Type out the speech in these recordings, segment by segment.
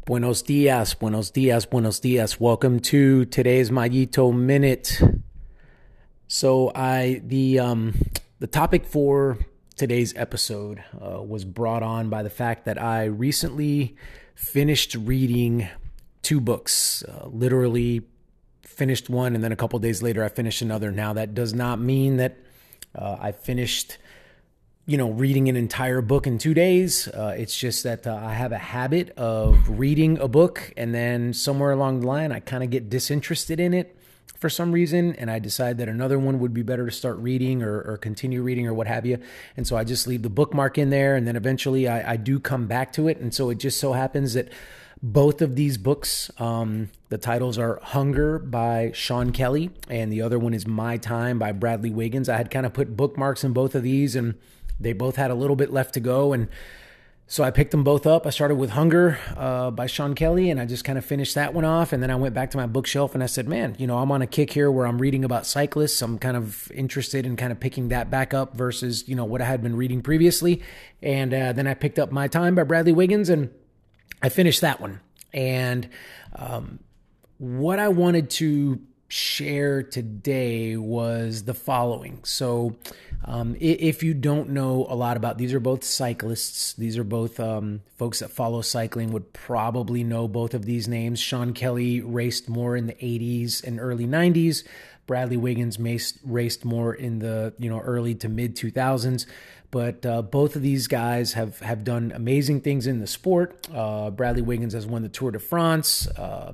Buenos dias, buenos dias, buenos dias. Welcome to today's Mayito Minute. So the topic for today's episode was brought on by the fact that I recently finished reading two books. Literally finished one, and then a couple days later I finished another. Now that does not mean that I finished reading an entire book in 2 days. It's just that I have a habit of reading a book, and then somewhere along the line, I kind of get disinterested in it for some reason, and I decide that another one would be better to start reading or continue reading or what have you. And so I just leave the bookmark in there, and then eventually I do come back to it. And so it just so happens that both of these books, the titles are Hunger by Sean Kelly, and the other one is My Time by Bradley Wiggins. I had kind of put bookmarks in both of these, and they both had a little bit left to go, and so I picked them both up. I started with Hunger by Sean Kelly, and I just kind of finished that one off, and then I went back to my bookshelf, and I said, man, I'm on a kick here where I'm reading about cyclists. I'm kind of interested in kind of picking that back up versus, what I had been reading previously, and then I picked up My Time by Bradley Wiggins, and I finished that one. And what I wanted to share today was the following. So if you don't know a lot about, these are both cyclists. These are both folks that follow cycling would probably know both of these names. Sean Kelly raced more in the 80s and early 90s. Bradley Wiggins raced more in the early to mid 2000s. But both of these guys have done amazing things in the sport. Bradley Wiggins has won the Tour de France.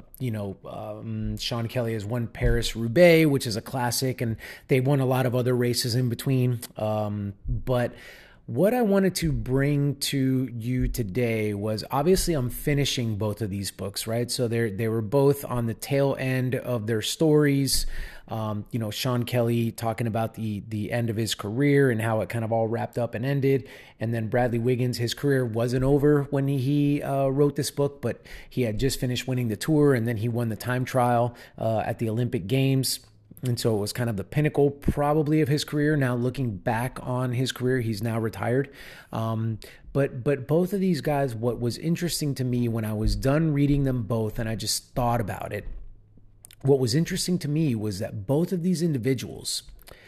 Sean Kelly has won Paris-Roubaix, which is a classic, and they won a lot of other races in between. But what I wanted to bring to you today was, obviously I'm finishing both of these books, right? So they were both on the tail end of their stories. Sean Kelly talking about the end of his career and how it kind of all wrapped up and ended. And then Bradley Wiggins, his career wasn't over when he wrote this book, but he had just finished winning the Tour, and then he won the time trial at the Olympic Games. And so it was kind of the pinnacle probably of his career. Now looking back on his career, he's now retired. But both of these guys, what was interesting to me when I was done reading them both and I just thought about it, what was interesting to me was that both of these individuals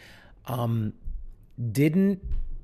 didn't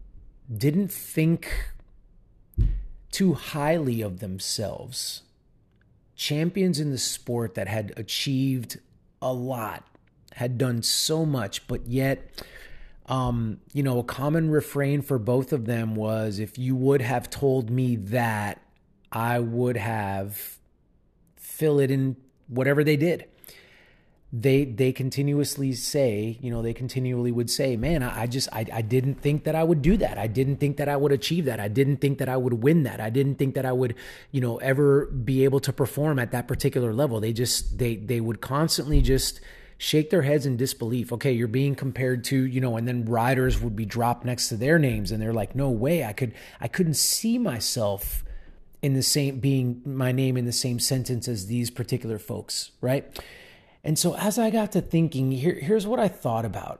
think too highly of themselves. Champions in the sport that had achieved a lot, had done so much, but yet, a common refrain for both of them was, if you would have told me that, I would have fill it in whatever they did. They continuously say, they continually would say, man, I didn't think that I would do that. I didn't think that I would achieve that. I didn't think that I would win that. I didn't think that I would, ever be able to perform at that particular level. They would constantly just shake their heads in disbelief. Okay, you're being compared to, and then riders would be dropped next to their names, and they're like, no way, I couldn't see myself in the same, being my name in the same sentence as these particular folks, right? And so as I got to thinking, here's what I thought about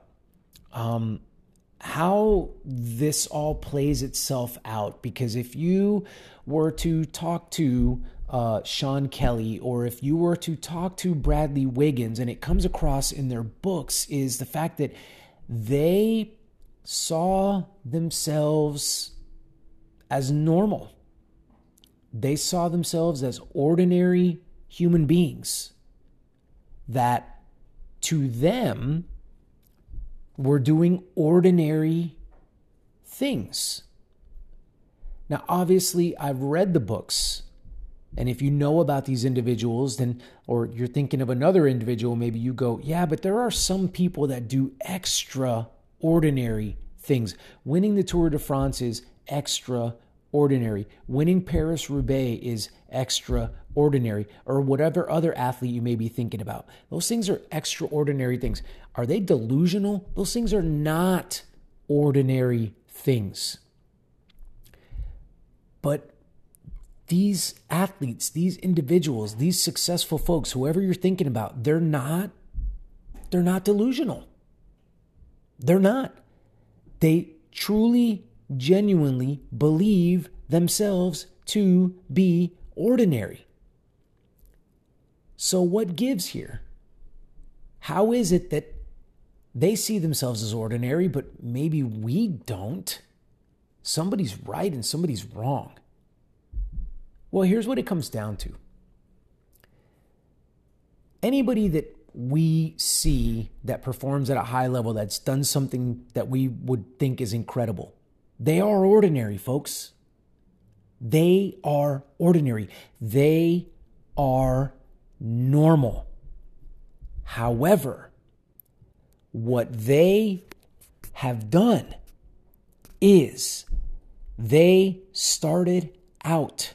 how this all plays itself out. Because if you were to talk to Sean Kelly, or if you were to talk to Bradley Wiggins, and it comes across in their books, is the fact that they saw themselves as normal. They saw themselves as ordinary human beings that to them were doing ordinary things. Now, obviously, I've read the books, and if you know about these individuals, then, or you're thinking of another individual, maybe you go, yeah, but there are some people that do extraordinary things. Winning the Tour de France is extraordinary. Winning Paris-Roubaix is extraordinary, or whatever other athlete you may be thinking about. Those things are extraordinary things. Are they delusional? Those things are not ordinary things. But these athletes, these individuals, these successful folks, whoever you're thinking about, they're not delusional. They're not. They truly, genuinely believe themselves to be ordinary. So what gives here? How is it that they see themselves as ordinary, but maybe we don't? Somebody's right and somebody's wrong. Well, here's what it comes down to. Anybody that we see that performs at a high level, that's done something that we would think is incredible, they are ordinary, folks. They are ordinary. They are normal. However, what they have done is they started out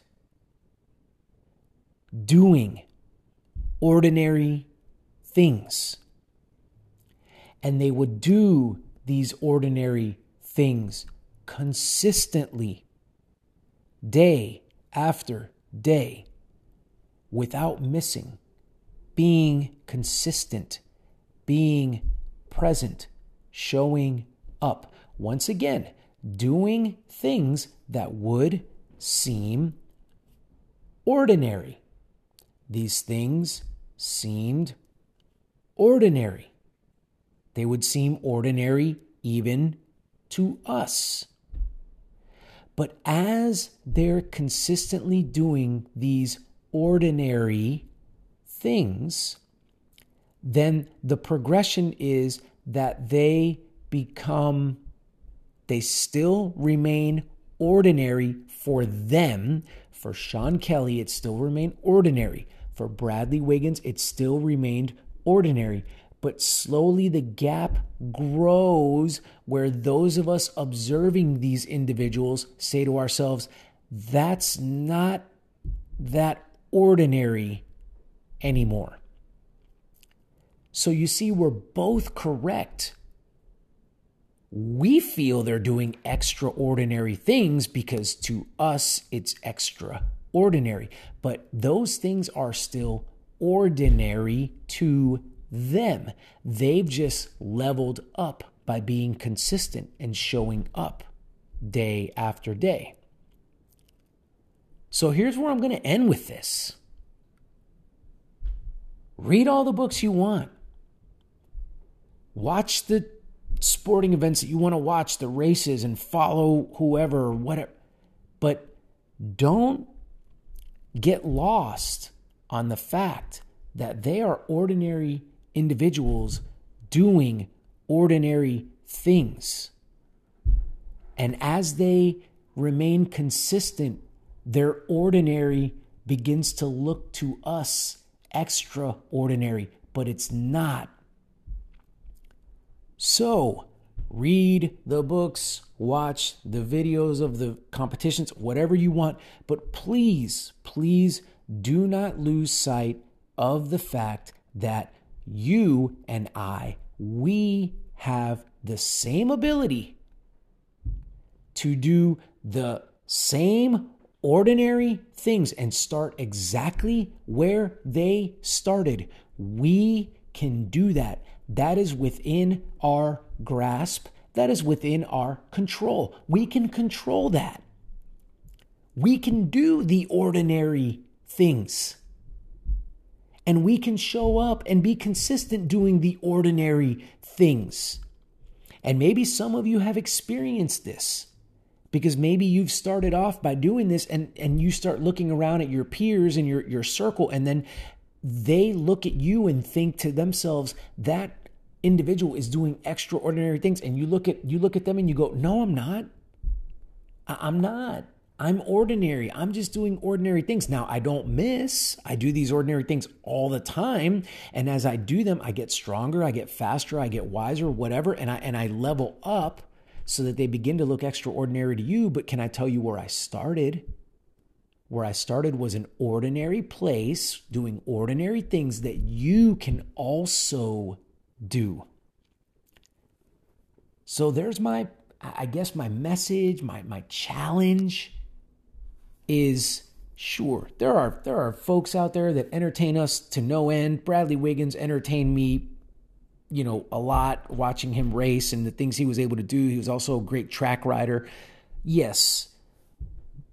doing ordinary things. And they would do these ordinary things consistently, day after day, without missing, being consistent, being present, showing up. Once again, doing things that would seem ordinary. These things seemed ordinary. They would seem ordinary even to us. But as they're consistently doing these ordinary things, then the progression is that they still remain ordinary for them. For Sean Kelly, it still remained ordinary. For Bradley Wiggins, it still remained ordinary. But slowly the gap grows where those of us observing these individuals say to ourselves, that's not that ordinary anymore. So you see, we're both correct. We feel they're doing extraordinary things because to us it's extraordinary. But those things are still ordinary to them. They've just leveled up by being consistent and showing up day after day. So here's where I'm going to end with this. Read all the books you want. Watch the sporting events that you want to watch, the races, and follow whoever or whatever. But don't get lost on the fact that they are ordinary individuals doing ordinary things. And as they remain consistent, their ordinary begins to look to us extraordinary, but it's not. So, read the books, watch the videos of the competitions, whatever you want, but please, please do not lose sight of the fact that you and I, we have the same ability to do the same ordinary things and start exactly where they started. We can do that. That is within our grasp. That is within our control. We can control that. We can do the ordinary things. And we can show up and be consistent doing the ordinary things. And maybe some of you have experienced this because maybe you've started off by doing this and you start looking around at your peers and your circle, and then they look at you and think to themselves, that individual is doing extraordinary things. And you look at them and you go, no, I'm not. I'm not. I'm ordinary. I'm just doing ordinary things. Now, I don't miss. I do these ordinary things all the time. And as I do them, I get stronger, I get faster, I get wiser, whatever. And I level up so that they begin to look extraordinary to you. But can I tell you where I started? Where I started was an ordinary place doing ordinary things that you can also do. So there's my message, my challenge is, sure, there are folks out there that entertain us to no end. Bradley Wiggins entertained me, a lot watching him race and the things he was able to do. He was also a great track rider. Yes.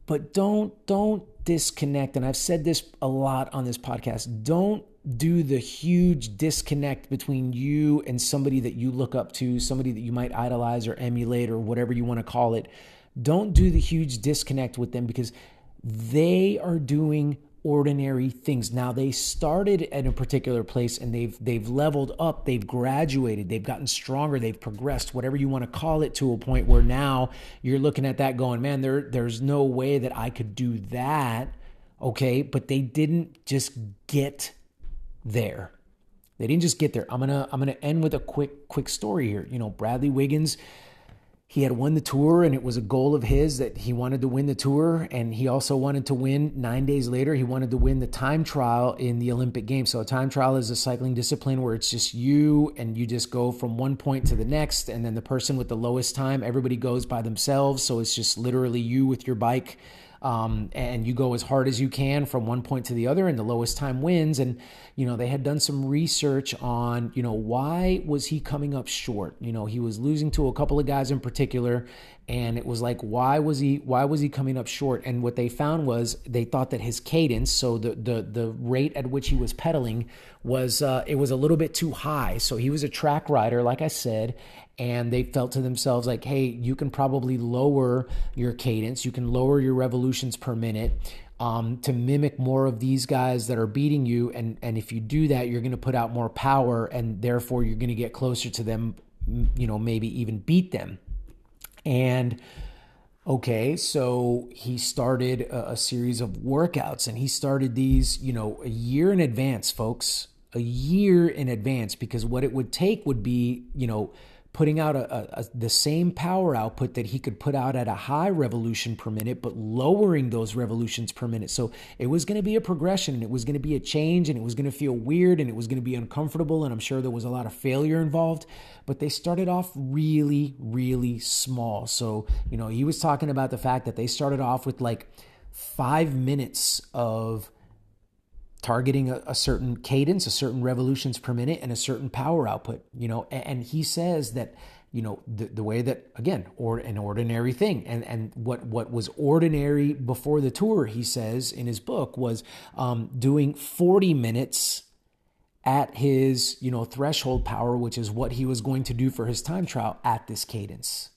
But don't disconnect. And I've said this a lot on this podcast. Don't do the huge disconnect between you and somebody that you look up to, somebody that you might idolize or emulate or whatever you want to call it. Don't do the huge disconnect with them, because they are doing ordinary things. Now, they started at a particular place and they've leveled up, they've graduated, they've gotten stronger, they've progressed, whatever you want to call it, to a point where now you're looking at that going, man, there's no way that I could do that. Okay, but they didn't just get there. They didn't just get there. I'm gonna end with a quick story here. Bradley Wiggins, he had won the tour, and it was a goal of his that he wanted to win the tour. And he also wanted to win, 9 days later, he wanted to win the time trial in the Olympic Games. So a time trial is a cycling discipline where it's just you, and you just go from one point to the next. And then the person with the lowest time, everybody goes by themselves. So it's just literally you with your bike. And you go as hard as you can from one point to the other, and the lowest time wins. And, they had done some research on, why was he coming up short? He was losing to a couple of guys in particular, and it was like, why was he coming up short? And what they found was, they thought that his cadence, so the rate at which he was pedaling was, it was a little bit too high. So he was a track rider, like I said, and they felt to themselves like, hey, you can probably lower your cadence. You can lower your revolutions per minute to mimic more of these guys that are beating you. And if you do that, you're going to put out more power, and therefore you're going to get closer to them, maybe even beat them. And okay, so he started a series of workouts, and he started these, a year in advance, folks, a year in advance, because what it would take would be, putting out the same power output that he could put out at a high revolution per minute, but lowering those revolutions per minute. So it was going to be a progression, and it was going to be a change, and it was going to feel weird, and it was going to be uncomfortable, and I'm sure there was a lot of failure involved. But they started off really, really small. So, he was talking about the fact that they started off with like 5 minutes of targeting a certain cadence, a certain revolutions per minute, and a certain power output, and he says that, the way that, again, an ordinary thing, and what was ordinary before the tour, he says in his book, was doing 40 minutes at his, threshold power, which is what he was going to do for his time trial at this cadence.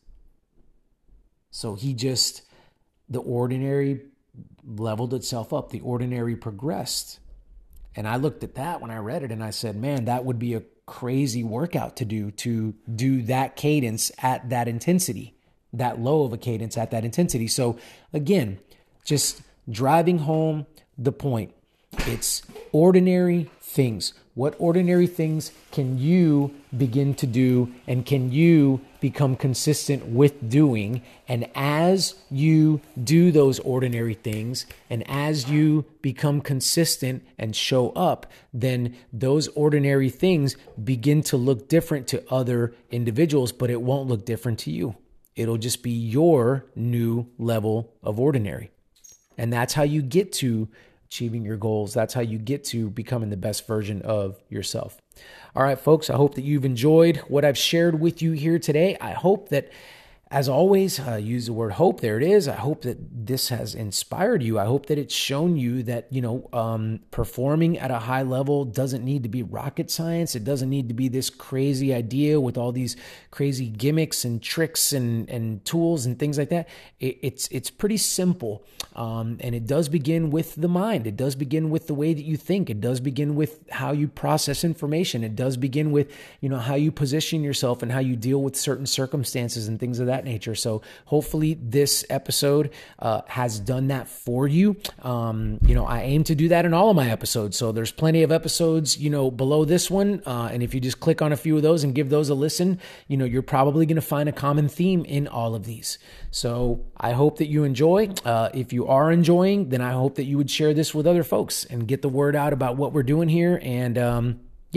So the ordinary leveled itself up, the ordinary progressed. And I looked at that when I read it, and I said, man, that would be a crazy workout to do that cadence at that intensity, that low of a cadence at that intensity. So again, just driving home the point, it's ordinary things. What ordinary things can you begin to do, and can you become consistent with doing? And as you do those ordinary things, and as you become consistent and show up, then those ordinary things begin to look different to other individuals, but it won't look different to you. It'll just be your new level of ordinary. And that's how you get to achieving your goals. That's how you get to becoming the best version of yourself. All right, folks, I hope that you've enjoyed what I've shared with you here today. I hope that, as always, use the word hope. There it is. I hope that this has inspired you. I hope that it's shown you that, performing at a high level doesn't need to be rocket science. It doesn't need to be this crazy idea with all these crazy gimmicks and tricks and tools and things like that. It's pretty simple. And it does begin with the mind. It does begin with the way that you think. It does begin with how you process information. It does begin with, how you position yourself and how you deal with certain circumstances and things of that nature. So hopefully this episode has done that for you. I aim to do that in all of my episodes. So there's plenty of episodes, below this one. And if you just click on a few of those and give those a listen, you're probably going to find a common theme in all of these. So I hope that you enjoy. If you are enjoying, then I hope that you would share this with other folks and get the word out about what we're doing here. And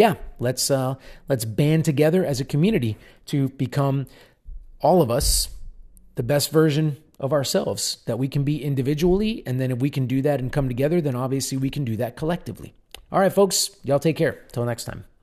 let's band together as a community to become, all of us, the best version of ourselves that we can be individually. And then if we can do that and come together, then obviously we can do that collectively. All right, folks, y'all take care. Till next time.